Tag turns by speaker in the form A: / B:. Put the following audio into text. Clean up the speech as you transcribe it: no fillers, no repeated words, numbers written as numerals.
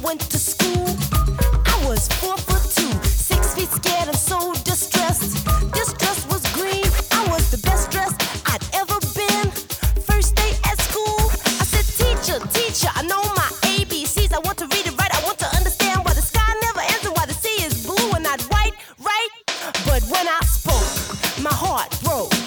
A: went to school. I was 4'2", 6 feet scared and so distressed. This dress was green. I was the best dressed I'd ever been. First day at school, I said, teacher, teacher, I know my ABCs. I want to read it right. I want to understand why the sky never ends and why the sea is blue and not white, right? But when I spoke, my heart broke.